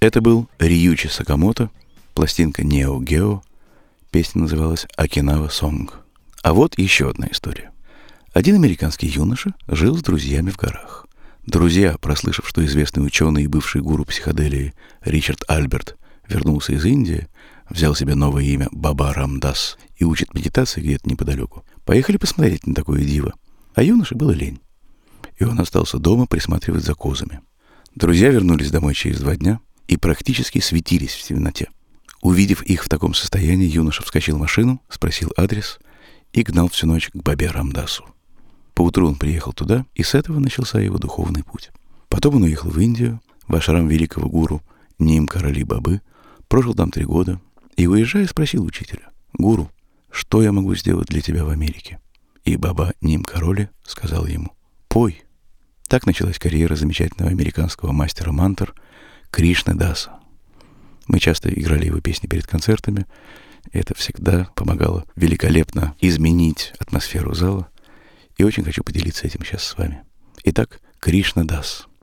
Это был Рьючи Сакамото, пластинка Neo Geo, песня называлась «Окинава Сонг». А вот еще одна история. Один американский юноша жил с друзьями в горах. Друзья, прослышав, что известный ученый и бывший гуру психоделии Ричард Альберт вернулся из Индии, взял себе новое имя Баба Рамдас и учит медитации где-то неподалеку, поехали посмотреть на такое диво. А юноше было лень, и он остался дома присматривать за козами. Друзья вернулись домой через 2 дня и практически светились в темноте. Увидев их в таком состоянии, юноша вскочил в машину, спросил адрес и гнал всю ночь к Бабе Рамдасу. Поутру он приехал туда, и с этого начался его духовный путь. Потом он уехал в Индию, в ашрам великого гуру Ним Короли Бабы, прожил там 3 года и, уезжая, спросил учителя: «Гуру, что я могу сделать для тебя в Америке?» И Баба Ним Короли сказал ему: «Пой». Так началась карьера замечательного американского мастера мантр Кришны Даса. Мы часто играли его песни перед концертами. Это всегда помогало великолепно изменить атмосферу зала. И очень хочу поделиться этим сейчас с вами. Итак, Кришна Дас.